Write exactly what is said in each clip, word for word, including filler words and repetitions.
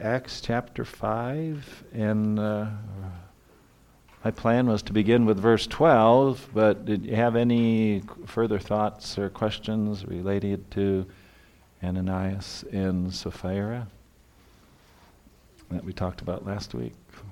Acts chapter five, and uh, my plan was to begin with verse twelve, but did you have any further thoughts or questions related to Ananias and Sapphira that we talked about last week?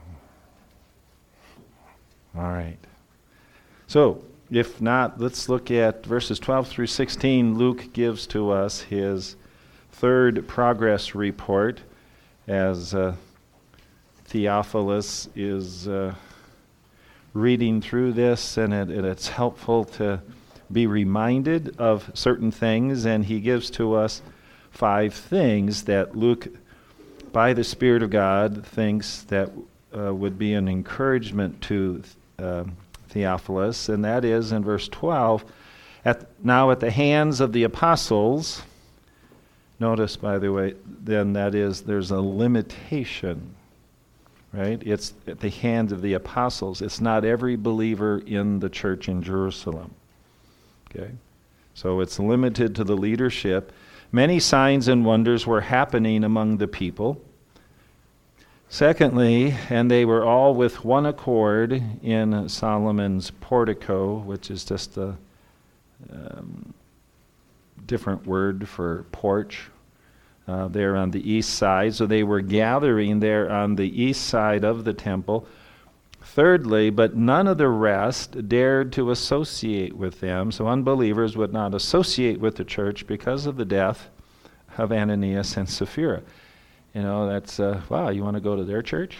All right. So, if not, let's look at verses twelve through sixteen. Luke gives to us his third progress report as uh, Theophilus is uh, reading through this, and it, it, it's helpful to be reminded of certain things, and he gives to us five things that Luke, by the Spirit of God, thinks that uh, would be an encouragement to uh, Theophilus, and that is in verse twelve, at, now at the hands of the apostles. Notice, by the way, then that is, there's a limitation, right? It's at the hands of the apostles. It's not every believer in the church in Jerusalem, okay? So it's limited to the leadership. Many signs and wonders were happening among the people. Secondly, and they were all with one accord in Solomon's portico, which is just a um, different word for porch, uh, there on the east side. So they were gathering there on the east side of the temple. Thirdly, but none of the rest dared to associate with them. So unbelievers would not associate with the church because of the death of Ananias and Sapphira. You know, that's, uh, wow, you want to go to their church?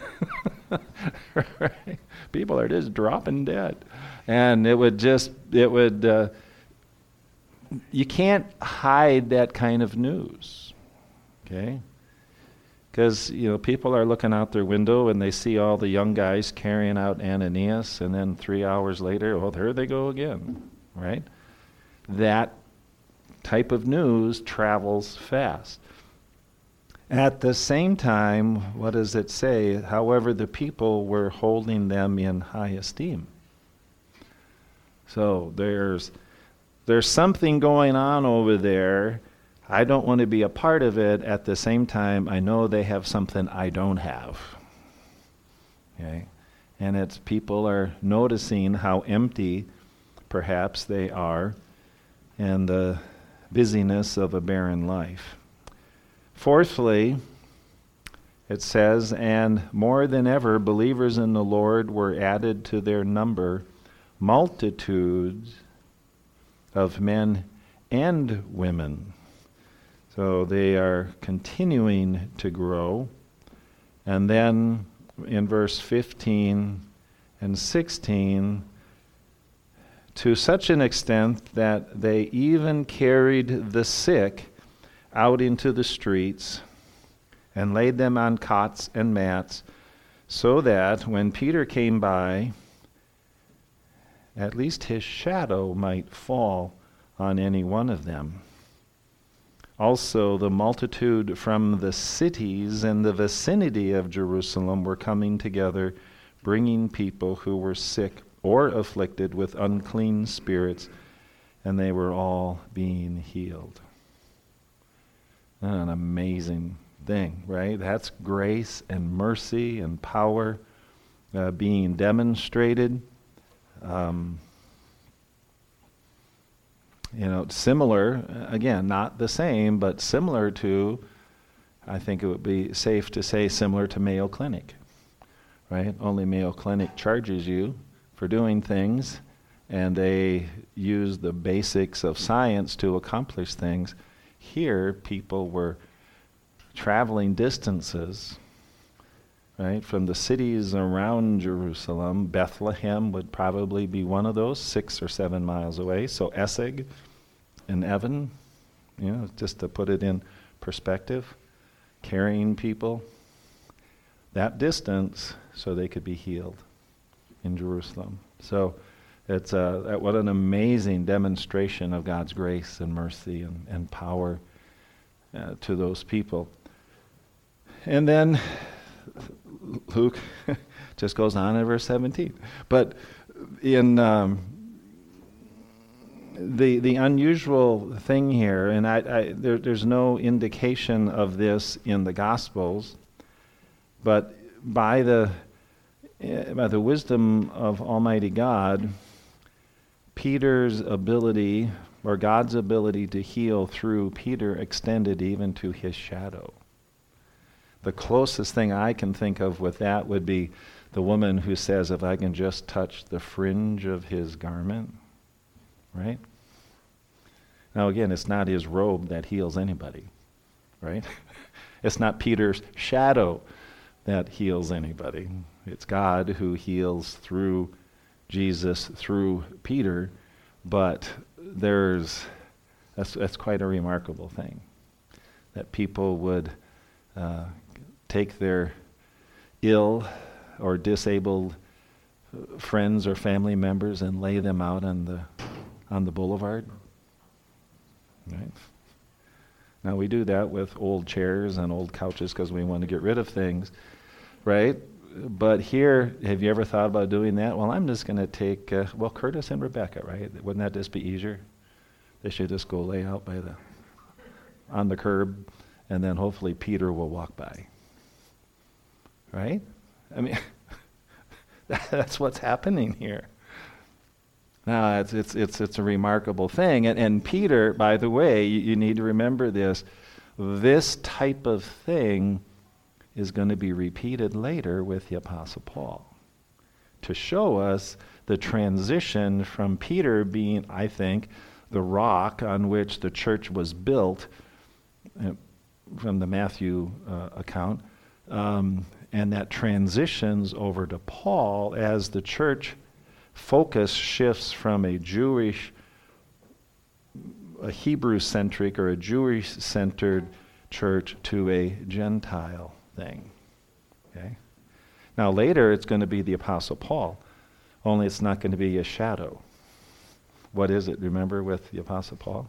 Right? People are just dropping dead. And it would just, it would, uh, you can't hide that kind of news, okay? Because, you know, people are looking out their window and they see all the young guys carrying out Ananias, and then three hours later, well, there they go again, right? That type of news travels fast. At the same time, what does it say? However, the people were holding them in high esteem. So there's there's something going on over there. I don't want to be a part of it. At the same time, I know they have something I don't have. Okay? And it's people are noticing how empty perhaps they are and the busyness of a barren life. Fourthly, it says, and more than ever, believers in the Lord were added to their number, multitudes of men and women. So they are continuing to grow. And then in verse fifteen and sixteen, to such an extent that they even carried the sick out into the streets and laid them on cots and mats, so that when Peter came by, at least his shadow might fall on any one of them. Also, the multitude from the cities in the vicinity of Jerusalem were coming together, bringing people who were sick or afflicted with unclean spirits, and they were all being healed. An amazing thing, right? That's grace and mercy and power uh, being demonstrated. Um, you know, similar, again, not the same, but similar to, I think it would be safe to say similar to Mayo Clinic, right? Only Mayo Clinic charges you for doing things, and they use the basics of science to accomplish things. Here, people were traveling distances, right, from the cities around Jerusalem. Bethlehem would probably be one of those, six or seven miles away. So Essig and Evan, you know, just to put it in perspective, carrying people that distance so they could be healed in Jerusalem. So it's uh, what an amazing demonstration of God's grace and mercy and, and power uh, to those people. And then Luke just goes on in verse seventeen. But in um, the the unusual thing here, and I, I there, there's no indication of this in the Gospels, but by the uh, by the wisdom of Almighty God, Peter's ability, or God's ability to heal through Peter, extended even to his shadow. The closest thing I can think of with that would be the woman who says, if I can just touch the fringe of his garment, right? Now again, it's not his robe that heals anybody, right? It's not Peter's shadow that heals anybody. It's God who heals through Jesus, through Peter, but there's, that's, that's quite a remarkable thing, that people would uh, take their ill or disabled friends or family members and lay them out on the on the boulevard. Right? Now we do that with old chairs and old couches because we want to get rid of things, right? But here, have you ever thought about doing that? Well, I'm just going to take, uh, well, Curtis and Rebecca, right? Wouldn't that just be easier? They should just go lay out by the, on the curb, and then hopefully Peter will walk by. Right? I mean, that's what's happening here. Now, it's it's it's it's a remarkable thing. And, and Peter, by the way, you, you need to remember this. This type of thing is going to be repeated later with the Apostle Paul, to show us the transition from Peter being, I think, the rock on which the church was built, uh, from the Matthew uh, account, um, and that transitions over to Paul as the church focus shifts from a Jewish, a Hebrew-centric or a Jewish-centered church to a Gentile thing. Okay? Now later it's going to be the Apostle Paul, only it's not going to be a shadow. What is it, remember, with the Apostle Paul?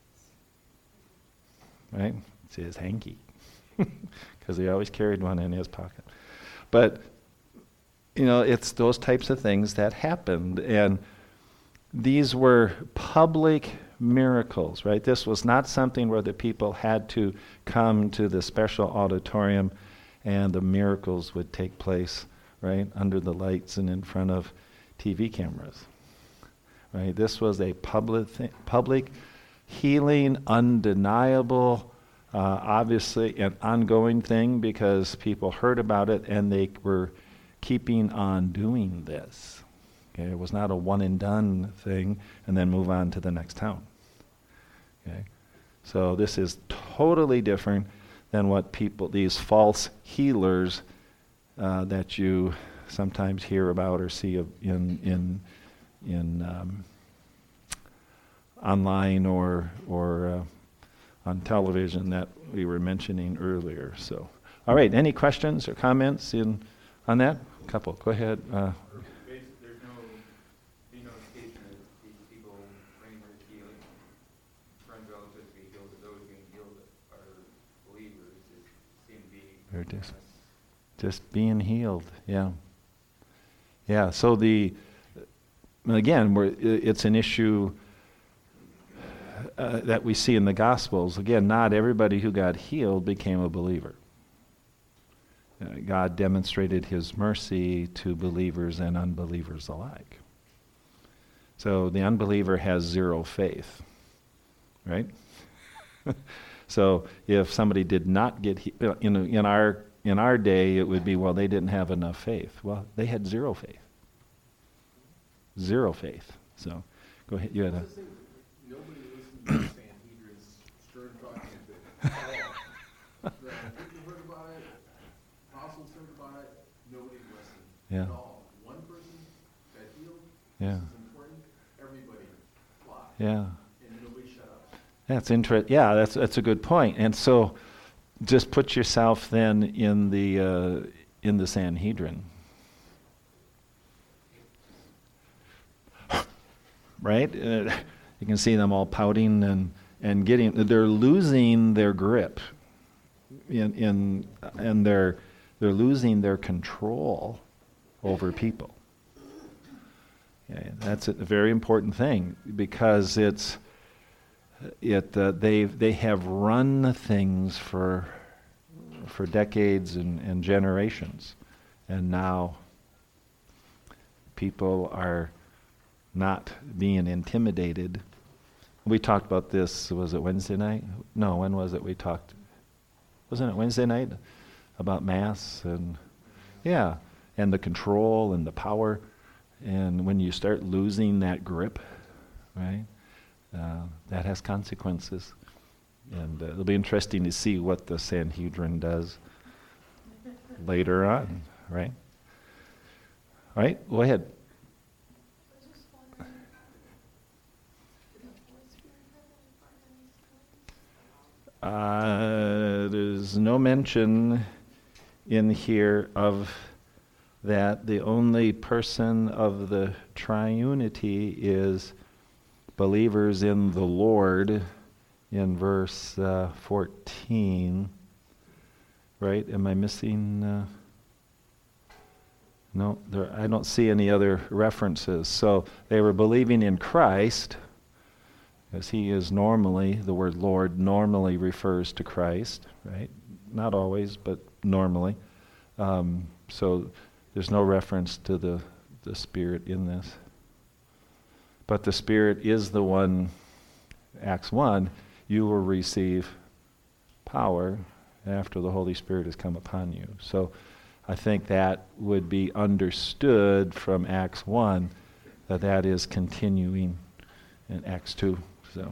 Right? It's his hanky. Because he always carried one in his pocket. But, you know, it's those types of things that happened. And these were public miracles, right? This was not something where the people had to come to the special auditorium and the miracles would take place, right, under the lights and in front of T V cameras. Right? This was a public th- public healing, undeniable, uh, obviously an ongoing thing because people heard about it and they were keeping on doing this. Okay? It was not a one and done thing and then move on to the next town. Okay? So this is totally different than what people, these false healers uh, that you sometimes hear about or see of in in in um, online or or uh, on television that we were mentioning earlier. So, all right, any questions or comments in on that? A couple. Go ahead. Uh, There's no, be no indication that these people bring their healing, friends, relatives being healed, or those being healed are believers. It seemed to be. They're just just being healed. Yeah. Yeah. So the again, we're, it's an issue uh, that we see in the Gospels. Again, not everybody who got healed became a believer. Uh, God demonstrated his mercy to believers and unbelievers alike. So the unbeliever has zero faith, right? So if somebody did not get he- in in our in our day, it would be, well, they didn't have enough faith. Well, they had zero faith. Zero faith. So, go ahead. You had a. Nobody listened to the Sanhedrin's stern talking to it. The people heard about it, apostles heard about it, nobody listened Yeah. at all. One person got healed, Yeah. this is important, everybody flocked, Yeah. and nobody shut up. That's interesting. Yeah, that's that's a good point. And so, just put yourself then in the uh, in the Sanhedrin. Right? Uh, you can see them all pouting and, and getting, they're losing their grip in, in, and they're, they're losing their control over people. Okay, that's a very important thing because it's it uh, they they have run things for for decades and, and generations, and now people are not being intimidated. We talked about this, was it Wednesday night? No, when was it we talked? Wasn't it Wednesday night? About mass and, yeah, and the control and the power. And when you start losing that grip, right, uh, that has consequences. And uh, it'll be interesting to see what the Sanhedrin does later on, right? All right, go ahead. Uh, there's no mention in here of that. The only person of the triunity is believers in the Lord in verse uh, fourteen. Right? Am I missing? Uh, no, there, I don't see any other references. So they were believing in Christ, because he is normally, the word Lord normally refers to Christ, right? Not always, but normally. Um, so there's no reference to the, the Spirit in this. But the Spirit is the one, Acts one, you will receive power after the Holy Spirit has come upon you. So I think that would be understood from Acts one, that that is continuing in Acts two. So,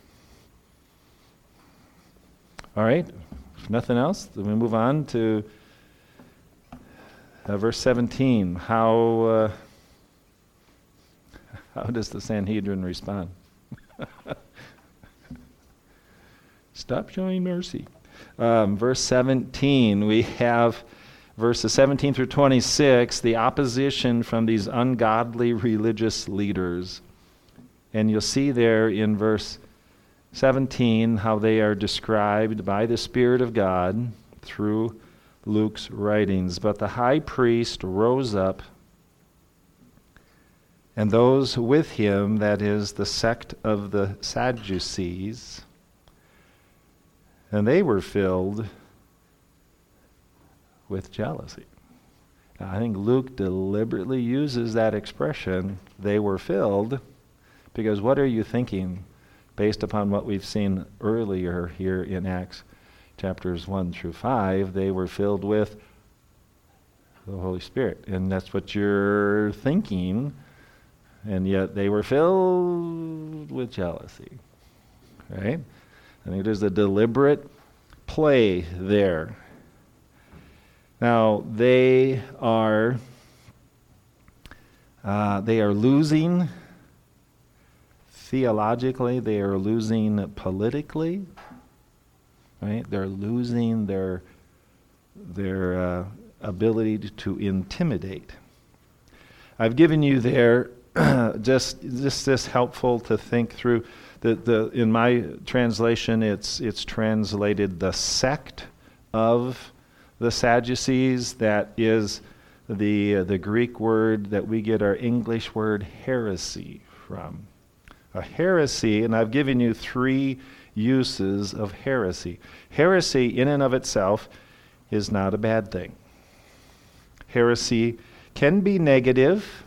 all right, if nothing else, then we move on to uh, verse seventeen. How uh, how does the Sanhedrin respond? Stop showing mercy. Um, verse seventeen, we have verses seventeen through twenty-six, the opposition from these ungodly religious leaders. And you'll see there in verse seventeen how they are described by the Spirit of God through Luke's writings. But the high priest rose up, and those with him, that is, the sect of the Sadducees, and they were filled with jealousy. Now, I think Luke deliberately uses that expression, they were filled, because what are you thinking based upon what we've seen earlier here in Acts chapters one through five? They were filled with the Holy Spirit. And that's what you're thinking. And yet they were filled with jealousy. Right? I think there's a deliberate play there. Now, they are uh, they are losing theologically, they are losing politically, right? They're losing their their uh, ability to, to intimidate. I've given you there just just this helpful to think through. The the in my translation, it's it's translated the sect of the Sadducees. That is the uh, the Greek word that we get our English word heresy from. A heresy, and I've given you three uses of heresy. Heresy in and of itself is not a bad thing. Heresy can be negative.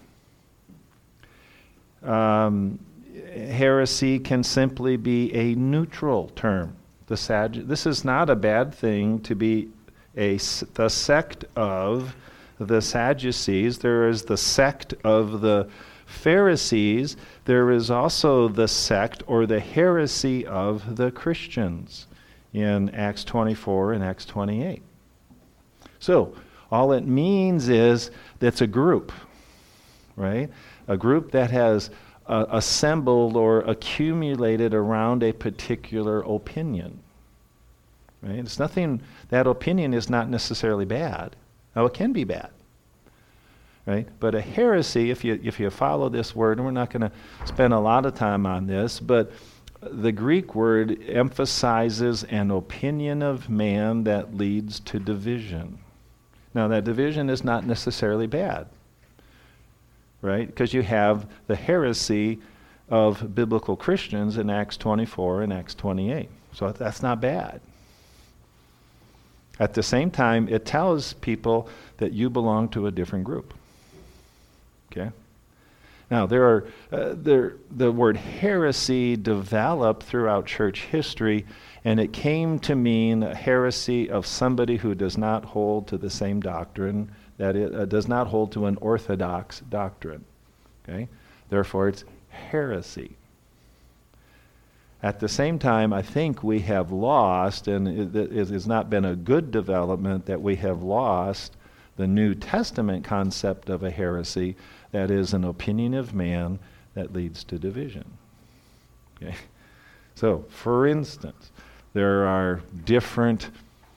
Um, heresy can simply be a neutral term. The Saddu- this is not a bad thing to be a the sect of the Sadducees. There is the sect of the Pharisees. There is also the sect or the heresy of the Christians in Acts twenty-four and Acts twenty-eight. So all it means is that it's a group, right? A group that has uh, assembled or accumulated around a particular opinion, right? It's nothing, that opinion is not necessarily bad. Now it can be bad. Right? But a heresy, if you if you follow this word, and we're not going to spend a lot of time on this, but the Greek word emphasizes an opinion of man that leads to division. Now that division is not necessarily bad. right? Because you have the heresy of biblical Christians in Acts twenty-four and Acts twenty-eight. So that's not bad. At the same time, it tells people that you belong to a different group. Okay? Now, there are uh, there the word heresy developed throughout church history, and it came to mean a heresy of somebody who does not hold to the same doctrine, that it uh, does not hold to an orthodox doctrine. Okay? Therefore, it's heresy. At the same time, I think we have lost, and it, it has not been a good development, that we have lost the New Testament concept of a heresy, that is an opinion of man that leads to division. Okay? So, for instance, there are different,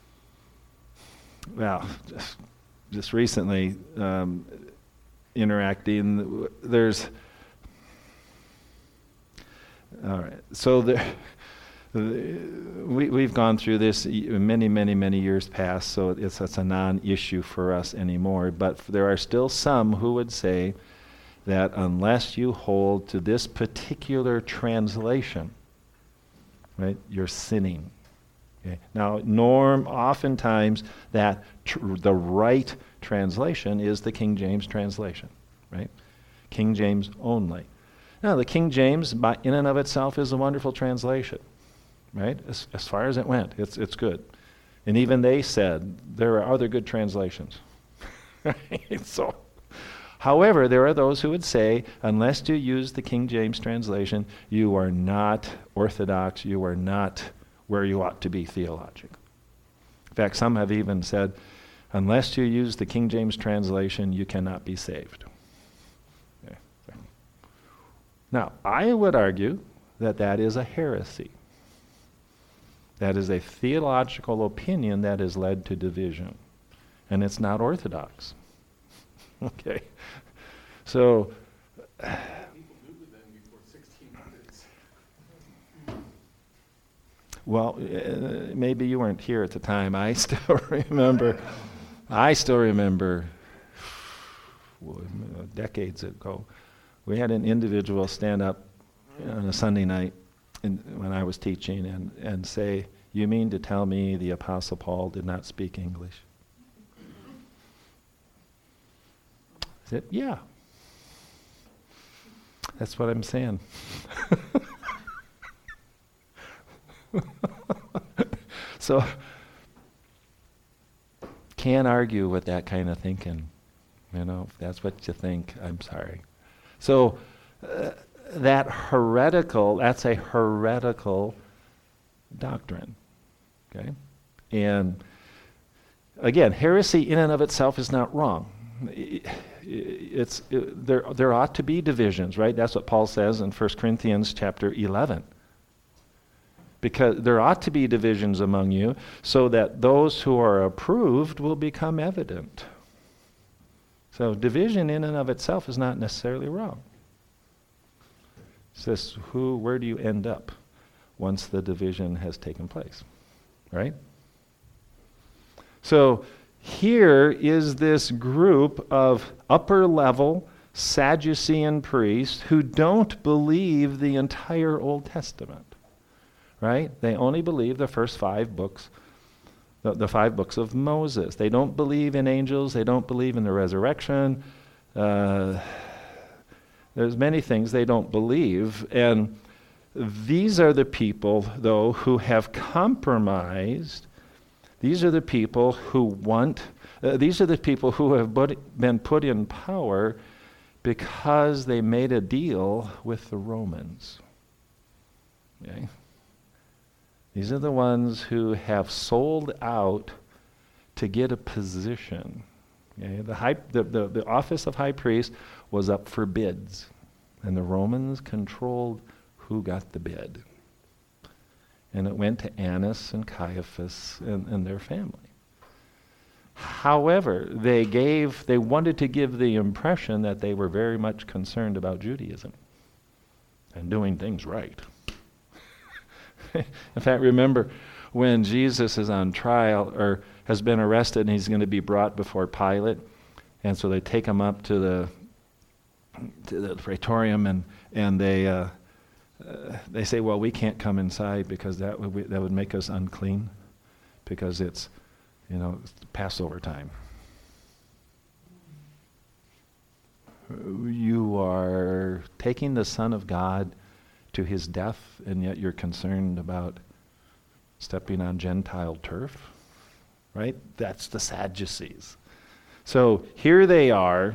well, just, just recently um, interacting, there's, all right, so the, the, we, we've gone through this many, many, many years past, so it's, it's a non-issue for us anymore, but there are still some who would say that unless you hold to this particular translation, right, you're sinning. Okay? Now, norm, oftentimes, that tr- the right translation is the King James translation, right? King James only. Now, the King James, by, in and of itself, is a wonderful translation, right? As, as far as it went, it's it's good. And even they said there are other good translations. Right? So, however, there are those who would say, unless you use the King James translation, you are not orthodox, you are not where you ought to be theologically. In fact, some have even said, unless you use the King James translation, you cannot be saved. Okay. Now, I would argue that that is a heresy. That is a theological opinion that has led to division. And it's not orthodox. Okay. So, People knew it then before sixteen hundreds. well, uh, maybe you weren't here at the time. I still remember, I still remember well, decades ago, we had an individual stand up on a Sunday night in, when I was teaching and, and say, "You mean to tell me the Apostle Paul did not speak English?" I said, "Yeah. That's what I'm saying." So, can't argue with that kind of thinking. You know, if that's what you think, I'm sorry. So, uh, that heretical, that's a heretical doctrine. Okay? And again, heresy in and of itself is not wrong. It's it, there. There ought to be divisions, right? That's what Paul says in First Corinthians chapter eleven. Because there ought to be divisions among you, so that those who are approved will become evident. So division in and of itself is not necessarily wrong. It's just who, where do you end up once the division has taken place, right? So here is this group of upper level Sadducean priests who don't believe the entire Old Testament, right? They only believe the first five books, the, the five books of Moses. They don't believe in angels. They don't believe in the resurrection. Uh, there's many things they don't believe. And these are the people, though, who have compromised. These are the people who want, uh, these are the people who have put, been put in power because they made a deal with the Romans. Okay? These are the ones who have sold out to get a position. Okay? The, high, the, the, the office of high priest was up for bids, and the Romans controlled who got the bid. And it went to Annas and Caiaphas and, and their family. However, they gave, they wanted to give the impression that they were very much concerned about Judaism and doing things right. In fact, remember when Jesus is on trial or has been arrested and he's going to be brought before Pilate, and so they take him up to the to the praetorium, and and they uh, uh, they say, well, we can't come inside because that would we, that would make us unclean, because it's, you know, it's Passover time. You are taking the Son of God to his death, and yet you're concerned about stepping on Gentile turf, right? That's the Sadducees. So here they are,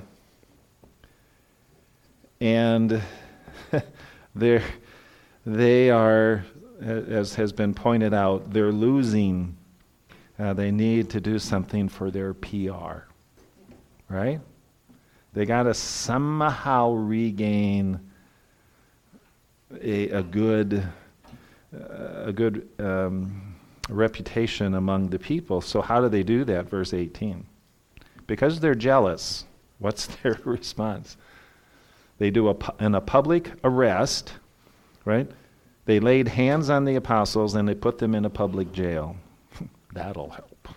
and they're, they are, as has been pointed out, they're losing. Uh, they need to do something for their P R, right? They got to somehow regain a, a good, uh, a good um, reputation among the people. So how do they do that? Verse eighteen. Because they're jealous. What's their response? They do a pu- in a public arrest, right? They laid hands on the apostles and they put them in a public jail. That'll help,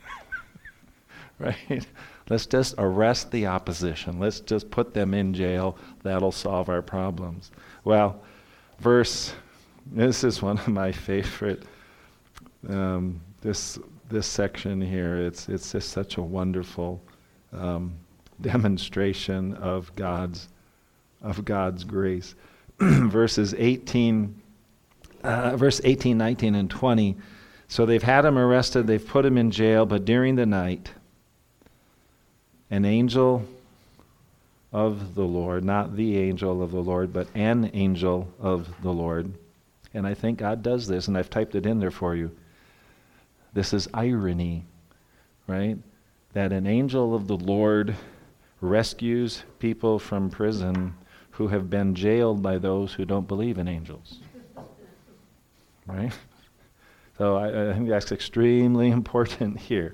right? Let's just arrest the opposition. Let's just put them in jail. That'll solve our problems. Well, verse, this is one of my favorite, um, this this section here. It's it's just such a wonderful um, demonstration of God's of God's grace. Verses eighteen, uh, verse eighteen, nineteen, and twenty. So they've had him arrested. They've put him in jail. But during the night, an angel of the Lord, not the angel of the Lord, but an angel of the Lord. And I think God does this, and I've typed it in there for you. This is irony, right? That an angel of the Lord rescues people from prison who have been jailed by those who don't believe in angels. Right? So I, I think that's extremely important here.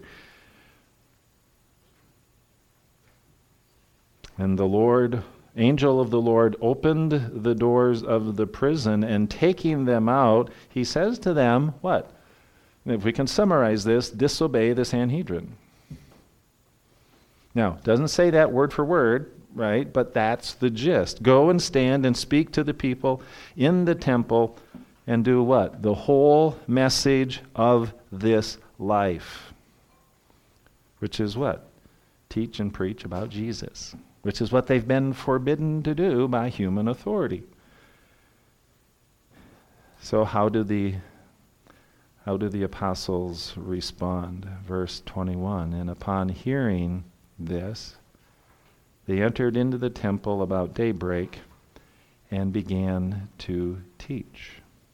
And the Lord, angel of the Lord, opened the doors of the prison, and taking them out, he says to them, what? If we can summarize this, disobey the Sanhedrin. Now, it doesn't say that word for word, right? But that's the gist. Go and stand and speak to the people in the temple and do what? The whole message of this life. Which is what? Teach and preach about Jesus. Which is what they've been forbidden to do by human authority. So how do the how do the apostles respond? Verse twenty-one, and upon hearing this, they entered into the temple about daybreak and began to teach.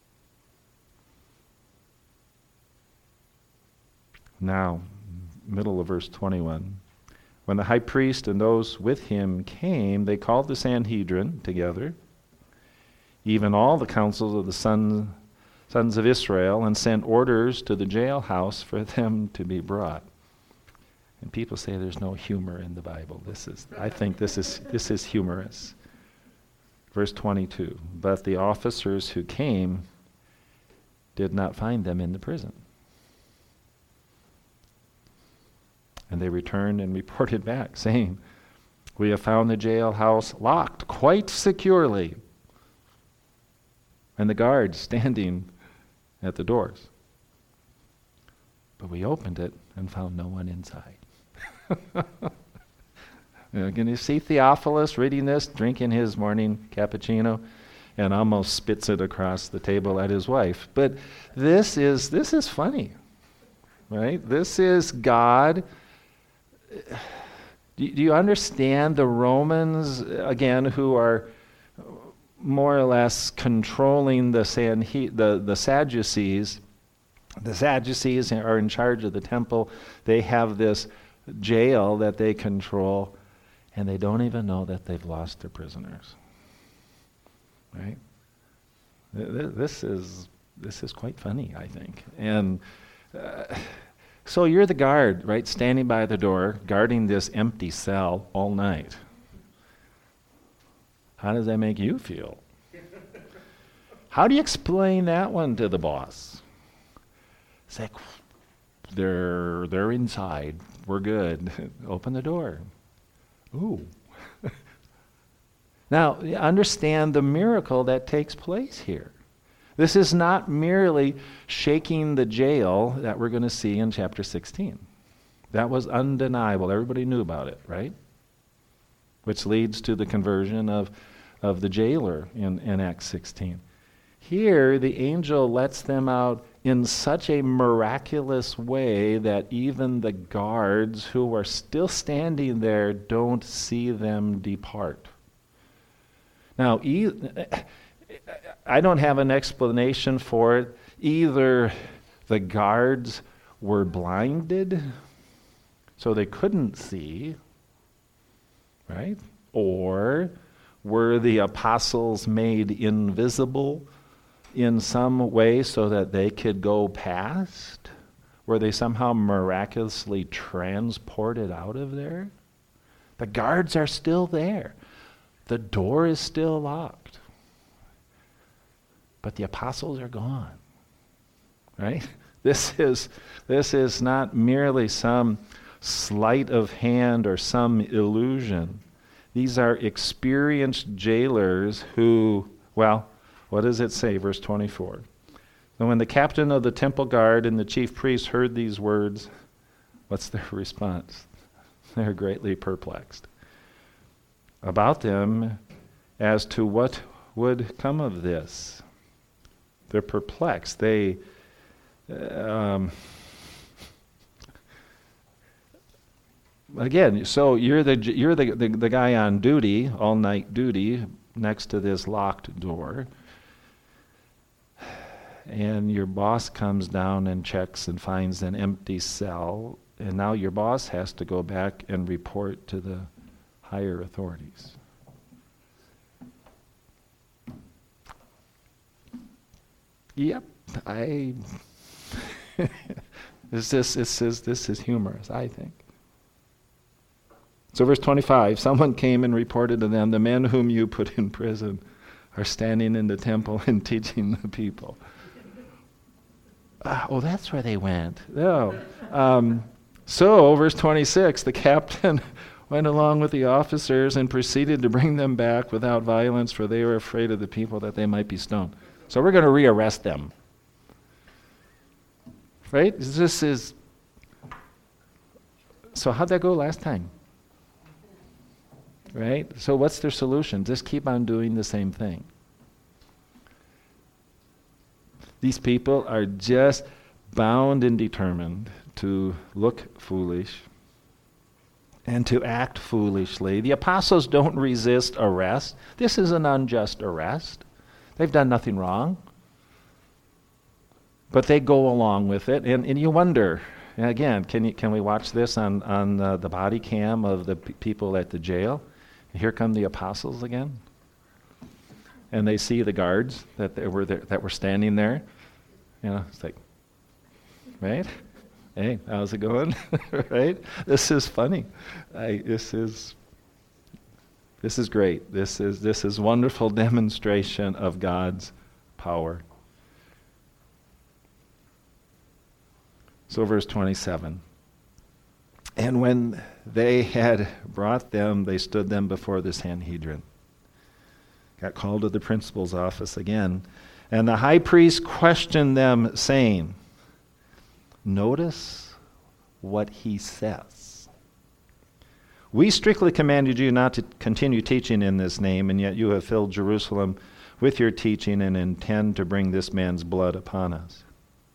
Now, middle of verse twenty-one. When the high priest and those with him came, they called the Sanhedrin together, even all the councils of the sons, sons of Israel, and sent orders to the jailhouse for them to be brought. And people say there's no humor in the Bible. This is, I think this is this is humorous. Verse twenty-two, but the officers who came did not find them in the prison. And they returned and reported back, saying, we have found the jailhouse locked quite securely, and the guards standing at the doors. But we opened it and found no one inside. Can you see Theophilus reading this, drinking his morning cappuccino, and almost spits it across the table at his wife? But this is this is funny, right? This is God. Do you understand the Romans, again, who are more or less controlling the Sanhe- the, the Sadducees? The Sadducees are in charge of the temple. They have this jail that they control, and they don't even know that they've lost their prisoners. Right? This is this is quite funny, I think. And uh, so you're the guard, right, standing by the door, guarding this empty cell all night. How does that make you feel? How do you explain that one to the boss? It's like, they're, they're inside. We're good. Open the door. Ooh. Now, understand the miracle that takes place here. This is not merely shaking the jail that we're going to see in chapter sixteen. That was undeniable. Everybody knew about it, right? Which leads to the conversion of, of the jailer in, in Acts sixteen. Here, the angel lets them out in such a miraculous way that even the guards who are still standing there don't see them depart. Now, e- I don't have an explanation for it. Either the guards were blinded, so they couldn't see, right? Or were the apostles made invisible in some way so that they could go past? Were they somehow miraculously transported out of there? The guards are still there. The door is still locked. But the apostles are gone. Right? This is this is not merely some sleight of hand or some illusion. These are experienced jailers who, well, what does it say, verse twenty-four? And when the captain of the temple guard and the chief priests heard these words, what's their response? They're greatly perplexed about them as to what would come of this. They're perplexed. They, um, again, so you're the you're the, the the guy on duty, all night duty, next to this locked door. And your boss comes down and checks and finds an empty cell, and now your boss has to go back and report to the higher authorities. Yep, I. this is this is this is humorous, I think. So verse twenty-five, someone came and reported to them, the men whom you put in prison are standing in the temple and teaching the people. Uh, oh, that's where they went. No. Um, so, verse twenty-six, the captain went along with the officers and proceeded to bring them back without violence, for they were afraid of the people that they might be stoned. So we're going to rearrest them. Right? This is... So how'd that go last time? Right? So what's their solution? Just keep on doing the same thing. These people are just bound and determined to look foolish and to act foolishly. The apostles don't resist arrest. This is an unjust arrest. They've done nothing wrong. But they go along with it, and, and you wonder, and again, can you, can we watch this on, on uh, the body cam of the p- people at the jail? And here come the apostles again. And they see the guards that they were there, that were standing there. You know, it's like, right? Hey, how's it going? Right? This is funny. I, this is this is great. This is this is wonderful demonstration of God's power. So verse twenty-seven. And when they had brought them, they stood them before the Sanhedrin. Got called to the principal's office again. And the high priest questioned them, saying, notice what he says. We strictly commanded you not to continue teaching in this name, and yet you have filled Jerusalem with your teaching and intend to bring this man's blood upon us.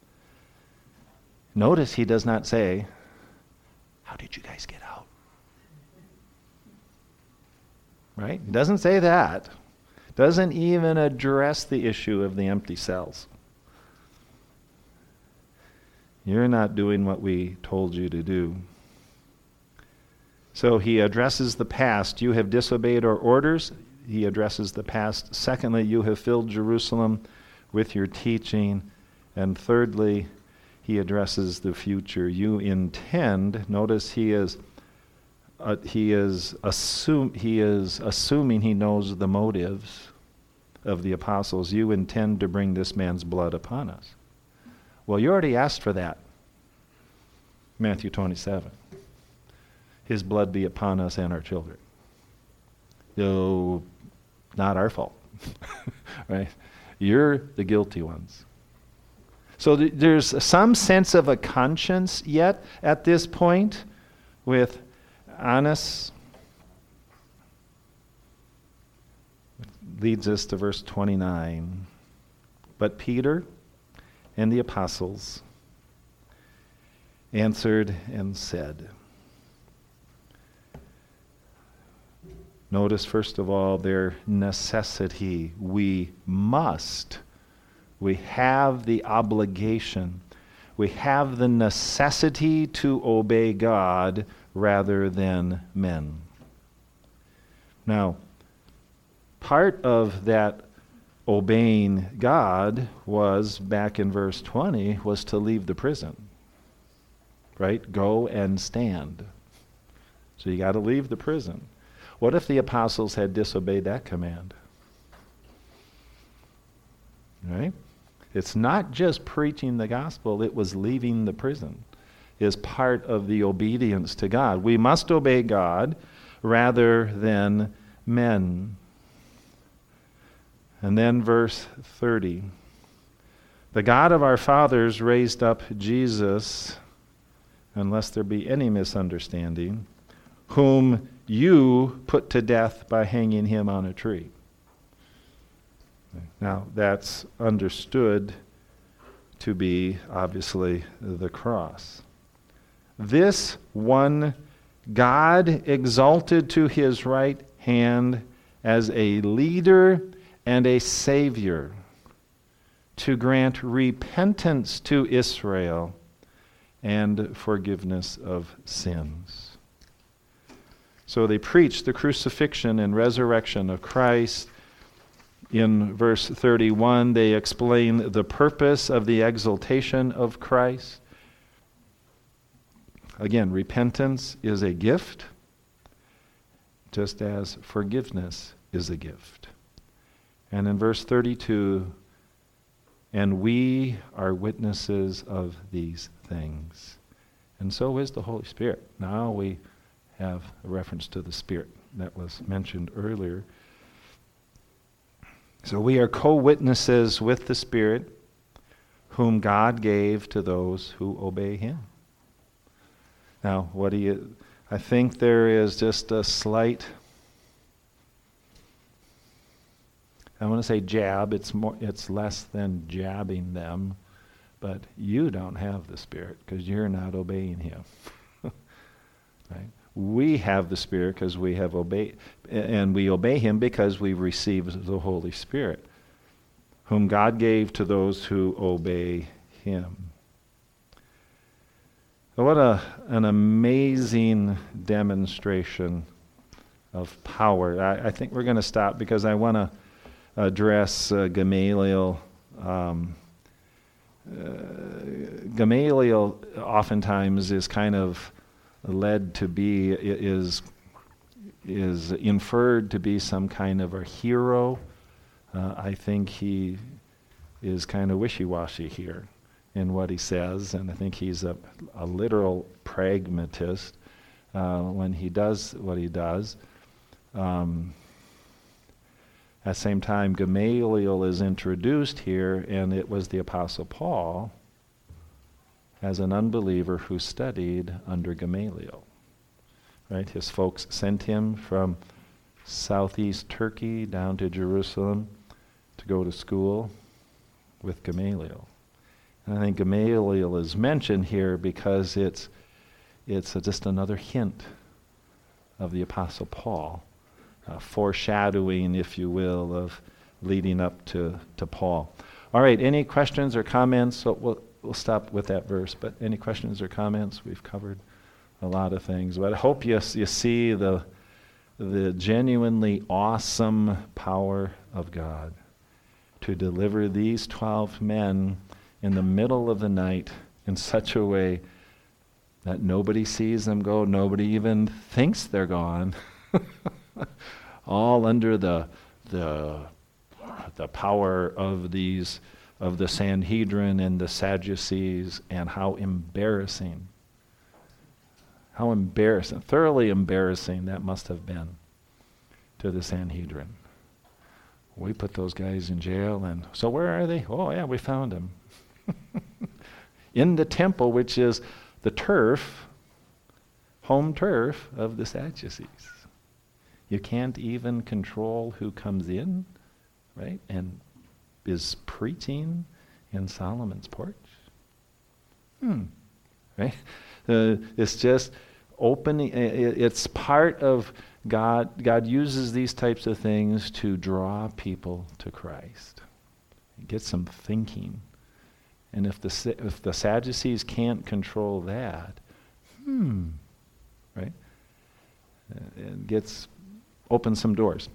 Notice he does not say, how did you guys get out? Right? He doesn't say that. Doesn't even address the issue of the empty cells. You're not doing what we told you to do. So he addresses the past. You have disobeyed our orders. He addresses the past. Secondly, you have filled Jerusalem with your teaching. And thirdly, he addresses the future. You intend, notice he is uh, he is assume he is assuming he knows the motives of the apostles. You intend to bring this man's blood upon us. Well, you already asked for that. Matthew twenty-seven. His blood be upon us and our children. So not our fault. Right? You're the guilty ones. So th- there's some sense of a conscience yet at this point with Annas. Leads us to verse twenty-nine. But Peter and the apostles answered and said. Notice, first of all, their necessity. We must. We have the obligation. We have the necessity to obey God rather than men. Now, part of that obeying God was, back in verse twenty, was to leave the prison. Right? Go and stand. So you got to leave the prison. What if the apostles had disobeyed that command? Right? It's not just preaching the gospel, it was leaving the prison. Is part of the obedience to God. We must obey God rather than men. And then verse thirty. The God of our fathers raised up Jesus, unless there be any misunderstanding, whom you put to death by hanging him on a tree. Now, that's understood to be, obviously, the cross. This one God exalted to his right hand as a leader and a savior to grant repentance to Israel and forgiveness of sins. So they preach the crucifixion and resurrection of Christ. In verse thirty-one, they explain the purpose of the exaltation of Christ. Again, repentance is a gift, just as forgiveness is a gift. And in verse thirty-two, and we are witnesses of these things. And so is the Holy Spirit. Now we have a reference to the Spirit that was mentioned earlier. So we are co-witnesses with the Spirit, whom God gave to those who obey him. Now, what do you, I think there is just a slight, I want to say jab, it's more, it's less than jabbing them, but you don't have the Spirit because you're not obeying him. Right? We have the Spirit because we have obeyed, and we obey him because we receive the Holy Spirit, whom God gave to those who obey him. What a, an amazing demonstration of power. I, I think we're going to stop because I want to address uh, Gamaliel. Um, uh, Gamaliel oftentimes is kind of led to be, is, is inferred to be some kind of a hero. Uh, I think he is kind of wishy-washy here in what he says, and I think he's a, a literal pragmatist uh, when he does what he does. Um, at the same time, Gamaliel is introduced here, and it was the Apostle Paul as an unbeliever who studied under Gamaliel. Right? His folks sent him from southeast Turkey down to Jerusalem to go to school with Gamaliel. And I think Gamaliel is mentioned here because it's it's a, just another hint of the Apostle Paul, uh, foreshadowing, if you will, of leading up to, to Paul. All right, any questions or comments? So we'll, we'll stop with that verse, but any questions or comments? We've covered a lot of things, but I hope you, you see the, the genuinely awesome power of God to deliver these twelve men in the middle of the night in such a way that nobody sees them go, nobody even thinks they're gone, all under the the the power of these of the Sanhedrin and the Sadducees, and how embarrassing, how embarrassing, thoroughly embarrassing that must have been to the Sanhedrin. we put those guys in jail, and so where are they? Oh yeah, we found them. In the temple, which is the turf, home turf of the Sadducees. You can't even control who comes in, right, and is preaching in Solomon's porch. Hmm. Right? Uh, it's just opening, it's part of God. God uses these types of things to draw people to Christ. Get some thinking. And if the if the Sadducees can't control that, hmm, right? It gets opens some doors.